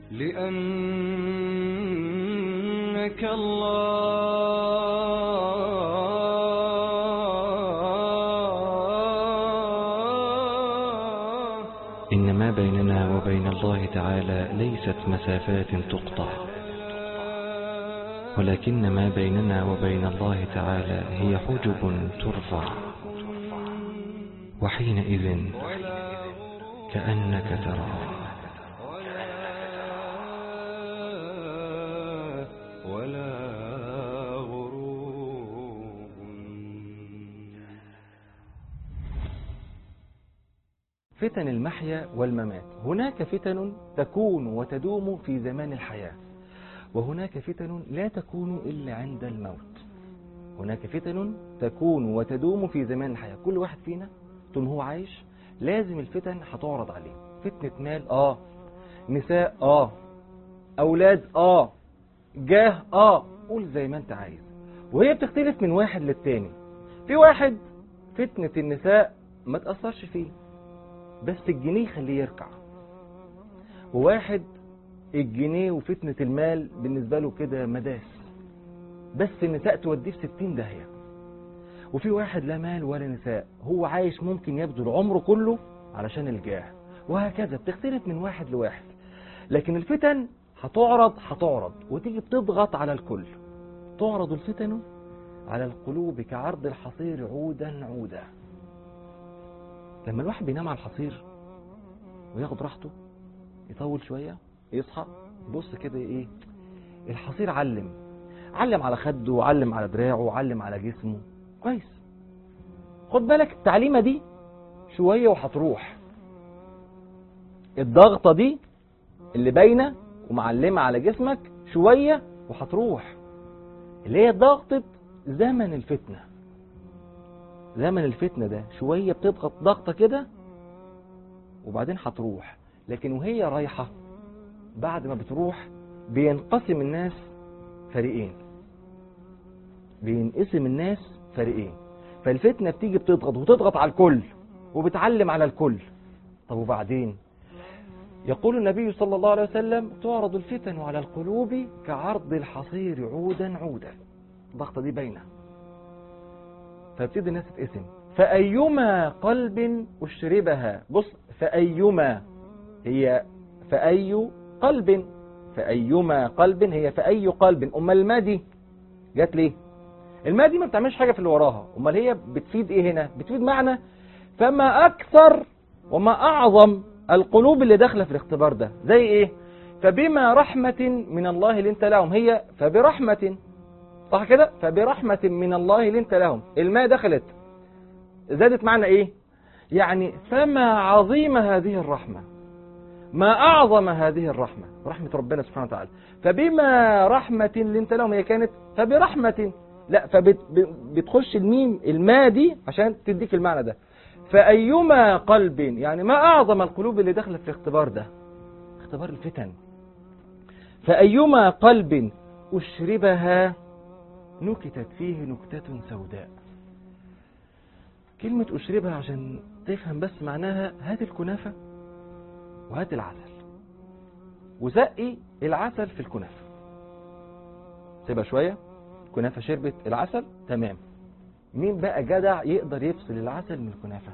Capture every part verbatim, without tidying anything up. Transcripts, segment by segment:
لأنك الله. إن ما بيننا وبين الله تعالى ليست مسافات تقطع، ولكن ما بيننا وبين الله تعالى هي حجب ترفع، وحينئذ كأنك تراه. ولا غروب. فتن المحيا والممات. هناك فتن تكون وتدوم في زمان الحياة، وهناك فتن لا تكون إلا عند الموت. هناك فتن تكون وتدوم في زمان الحياة. كل واحد فينا طول هو عايش لازم الفتن هتعرض عليه. فتنة مال، آه نساء، آه أولاد، آه جاه، آه قول زي ما انت عايز. وهي بتختلف من واحد للتاني. في واحد فتنة النساء ما تأثرش فيه، بس الجنيه خليه يركع. وواحد الجنيه وفتنة المال بالنسبة له كده مداس، بس النساء توديه في ستين داهية. وفي واحد لا مال ولا نساء، هو عايش ممكن يبذل عمره كله علشان الجاه، وهكذا بتختلف من واحد لواحد. لكن الفتن هتعرض هتعرض وتيجي بتضغط على الكل. تعرض الفتن على القلوب كعرض الحصير عودا عودا. لما الواحد بينام على الحصير وياخد راحته يطول شوية يصحى يبص كده ايه، الحصير علم علم على خده وعلم على دراعه وعلم على جسمه كويس. خد بالك التعليمة دي شوية وهتروح. الضغطة دي اللي باينة ومعلمة على جسمك شوية وهتروح، اللي هي ضغطة زمن الفتنة. زمن الفتنة ده شوية بتضغط ضغطة كده وبعدين هتروح. لكن وهي رايحة بعد ما بتروح بينقسم الناس فريقين، بينقسم الناس فريقين. فالفتنة بتيجي بتضغط وتضغط على الكل وبتعلم على الكل. طب وبعدين يقول النبي صلى الله عليه وسلم تعرض الفتن على القلوب كعرض الحصير عودا عودا. الضغطة دي باينة. فابتدي الناس تتقسم. فأيما قلب أشربها. بص، فأيما هي فأي قلب، فأيما قلب هي فأي قلب. أما الماء دي جات ليه؟ الماء دي ما بتعملش حاجة في اللي وراها. أما هي بتفيد إيه هنا؟ بتفيد معنى فما أكثر وما أعظم القلوب اللي داخله في الاختبار ده. زي إيه؟ فبما رحمة من الله لنت لهم. هي فبرحمة، صح كده؟ فبرحمة من الله لنت لهم. الماء دخلت زادت معنى إيه؟ يعني فما عظيم هذه الرحمة، ما أعظم هذه الرحمة، رحمة ربنا سبحانه وتعالى. فبما رحمة لنت لهم هي كانت فبرحمة، لا فبتخش الميم الماء دي عشان تديك المعنى ده. فأيما قلب يعني ما أعظم القلوب اللي دخلت في الاختبار ده، اختبار الفتن. فأيما قلب أشربها نكتت فيه نكتة سوداء. كلمة أشربها عشان تفهم بس معناها، هات الكنافة وهات العسل وزقي العسل في الكنافة، سيبها شوية، الكنافة شربت العسل تمام. مين بقى جدع يقدر يفصل العسل من الكنافة؟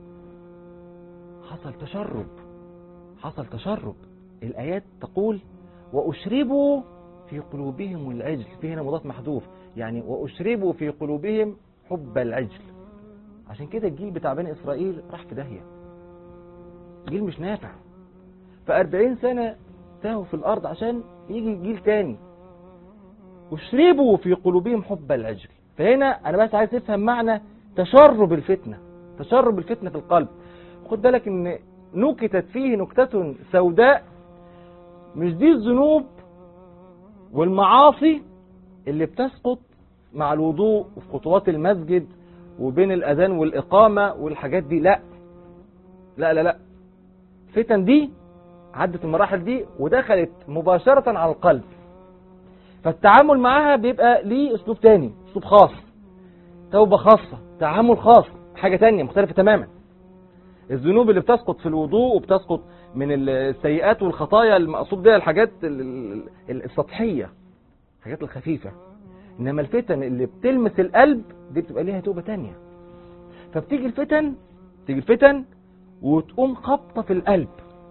حصل تشرب، حصل تشرب. الآيات تقول وأشربوا في قلوبهم العجل، في هنا مضاف محذوف، يعني وأشربوا في قلوبهم حب العجل. عشان كده الجيل بتاع بني إسرائيل راح في داهية، جيل مش نافع. فأربعين سنة تاهوا في الأرض عشان يجي جيل تاني. أشربوا في قلوبهم حب العجل. فهنا أنا بس عايز أفهم معنى تشرب الفتنة، تشرب الفتنة في القلب. خد بالك إن نكتت فيه نكتة سوداء، مش دي الذنوب والمعاصي اللي بتسقط مع الوضوء وفي خطوات المسجد وبين الأذان والإقامة والحاجات دي، لا لا لا لا. فتن دي عدت المراحل دي ودخلت مباشرة على القلب، فالتعامل معها بيبقى ليه اسلوب تاني، اسلوب خاص، توبة خاصة، تعامل خاص، حاجة تانية مختلفة تماما. الذنوب اللي بتسقط في الوضوء وبتسقط من السيئات والخطايا المقصود بها الحاجات السطحية، الحاجات الخفيفة. إنما الفتن اللي بتلمس القلب دي بتبقى ليها توبة تانية. فبتيجي الفتن تيجي الفتن وتقوم خبطة في القلب.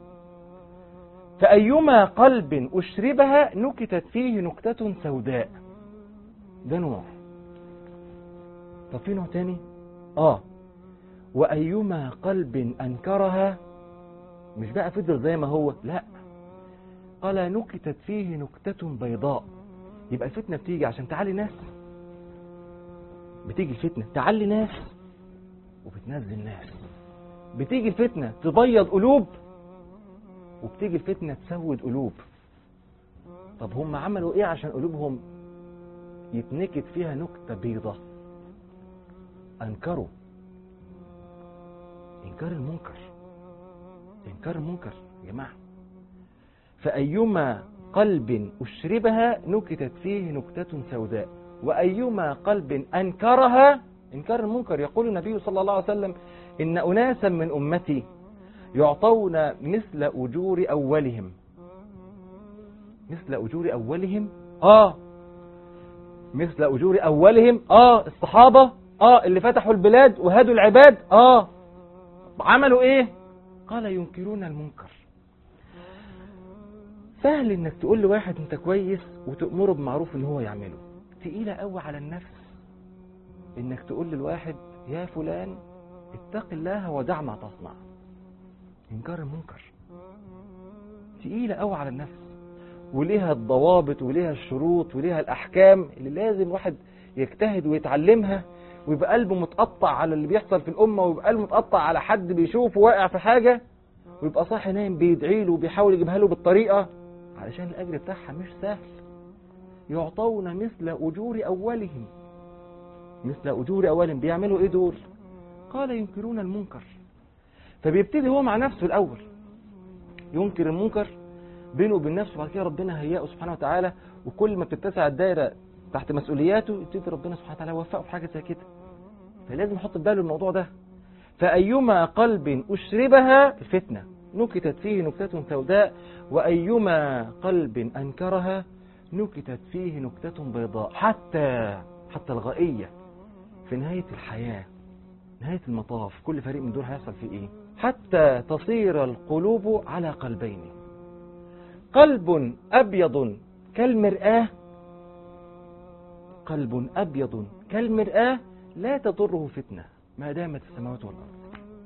فأيما قلب أشربها نكتت فيه نكتة سوداء. ده نوع. طب في نوع تاني؟ آه وأيما قلب أنكرها، مش بقى فضل زي ما هو، لا، قال نكتت فيه نكتة بيضاء. يبقى الفتنة بتيجي عشان تعلي ناس، بتيجي الفتنة تعلي ناس وبتنزل ناس. بتيجي الفتنة تبيض قلوب، وبتيجي الفتنة تسود قلوب. طب هم عملوا ايه عشان قلوبهم يتنكت فيها نكتة بيضة؟ انكروا انكار المنكر، انكار المنكر يا جماعة. فأيما قلب أشربها نكتت فيه نكتة سوداء، وأيما قلب أنكرها، انكار المنكر. يقول النبي صلى الله عليه وسلم إن أناسا من أمتي يعطون مثل أجور أولهم. مثل أجور أولهم آه مثل أجور أولهم آه الصحابة آه اللي فتحوا البلاد وهدوا العباد آه عملوا إيه؟ قال ينكرون المنكر. سهل إنك تقول لواحد أنت كويس وتأمره بمعروف إن هو يعمله. تقيلة قوي على النفس إنك تقول للواحد يا فلان اتق الله ودع ما تصنع. إنكار المنكر تقيلة قوي على النفس، وليها الضوابط وليها الشروط وليها الأحكام اللي لازم واحد يجتهد ويتعلمها، ويبقى قلبه متقطع على اللي بيحصل في الأمة، ويبقى قلبه متقطع على حد بيشوفه واقع في حاجة، ويبقى صاحي نايم بيدعي له وبيحاول يجيبها له بالطريقة، علشان الأجر بتاعها مش سهل. يعطون مثل أجور أولهم. مثل أجور أولهم بيعملوا إيه دول؟ قال ينكرون المنكر. فبيبتدي هو مع نفسه الأول ينكر المنكر بينه وبين نفسه، بعد كده ربنا هيئه سبحانه وتعالى، وكل ما بتتسع الدائرة تحت مسؤولياته يبتدي ربنا سبحانه وتعالى يوفقه في حاجة زي كده. فلازم يحط في باله الموضوع ده. فأيما قلب أشربها الفتنة نكتت فيه نكتة سوداء، وأيما قلب أنكرها نكتت فيه نكتة بيضاء. حتى حتى الغائية في نهاية الحياة، نهاية المطاف، كل فريق من دول هيحصل فيه إيه؟ حتى تصير القلوب على قلبين، قلب أبيض كالمرآة، قلب أبيض كالمرآة لا تضره فتنة ما دامت السماوات والأرض.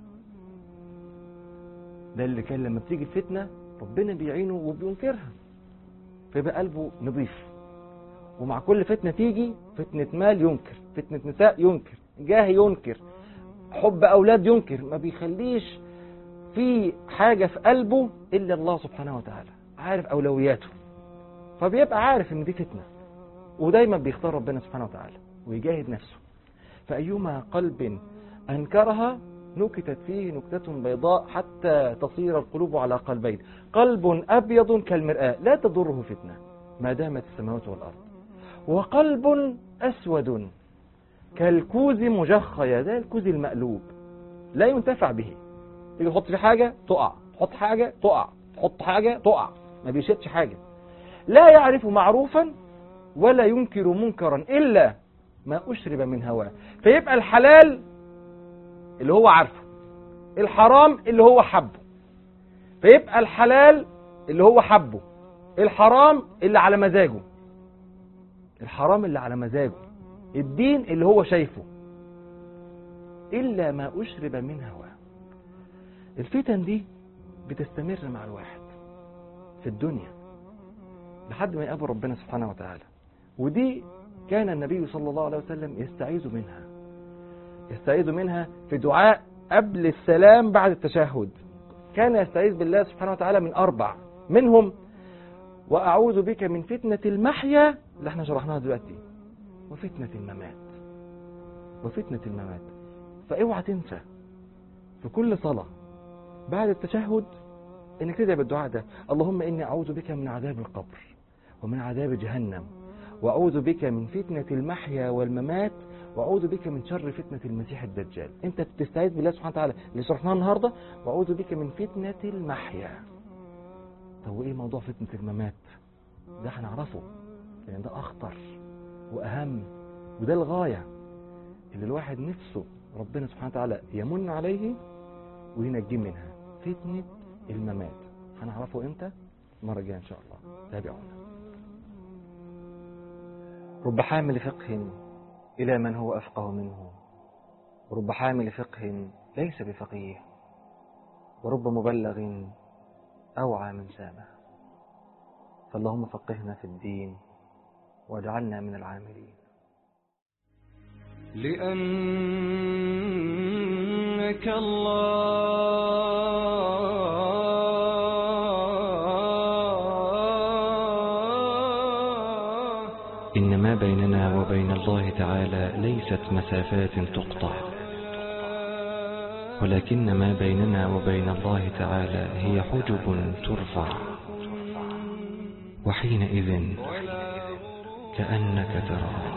ده اللي كان لما بتيجي الفتنة ربنا بيعينه وبينكرها، فيبقى قلبه نظيف. ومع كل فتنة تيجي، فتنة مال ينكر، فتنة نساء ينكر، جاه ينكر، حب أولاد ينكر، ما بيخليش في حاجة في قلبه إلا الله سبحانه وتعالى، عارف أولوياته، فبيبقى عارف إن دي فتنة، ودايما بيختار ربنا سبحانه وتعالى ويجاهد نفسه. فأيما قلب أنكرها نكتت فيه نكتة بيضاء حتى تصير القلوب على قلبين، قلب أبيض كالمرآة لا تضره فتنة ما دامت السماوات والأرض، وقلب أسود كالكوز مجخية، ده الكوز المقلوب لا ينتفع به. تيجي تحط فيه حاجة تقع، تحط حاجة تقع، تحط حاجة تقع، ما بيشدش حاجة. لا يعرف معروفا ولا ينكر منكرا إلا ما أشرب من هواه. فيبقى الحلال اللي هو عارفه، الحرام اللي هو حبه. فيبقى الحلال اللي هو حبه، الحرام اللي على مزاجه، الحرام اللي على مزاجه، الدين اللي هو شايفه، إلا ما أشرب من هواه. الفتن دي بتستمر مع الواحد في الدنيا لحد ما يقابل ربنا سبحانه وتعالى. ودي كان النبي صلى الله عليه وسلم يستعيذ منها، يستعيذ منها في دعاء قبل السلام بعد التشهد. كان يستعيذ بالله سبحانه وتعالى من أربع، منهم وأعوذ بك من فتنة المحيا اللي احنا شرحناها دلوقتي، وفتنة الممات، وفتنة الممات. فاوعى تنسى في كل صلاة بعد التشهد انك تدعي بالدعاء ده: اللهم إني أعوذ بك من عذاب القبر ومن عذاب جهنم، وأعوذ بك من فتنة المحيا والممات، وأعوذ بك من شر فتنة المسيح الدجال. أنت بتستعيذ بالله سبحانه وتعالى اللي شرحناه النهاردة، وأعوذ بك من فتنة المحيا. طب وإيه موضوع فتنة الممات؟ ده هنعرفه، لأن ده أخطر وأهم، وده الغاية اللي الواحد نفسه ربنا سبحانه وتعالى يمن عليه وينجي منها، فتنة الممات. هنعرفه إمتى؟ المرة الجاية إن شاء الله، تابعونا. رب حامل فقه إلى من هو أفقه منه، ورب حامل فقه ليس بفقيه، ورب مبلغ أوعى من سامه. فاللهم فقهنا في الدين واجعلنا من العاملين. لأنك الله إن ما بيننا وبين الله تعالى ليست مسافات تقطع، ولكن ما بيننا وبين الله تعالى هي حجب ترفع، وحينئذ كأنك تراه.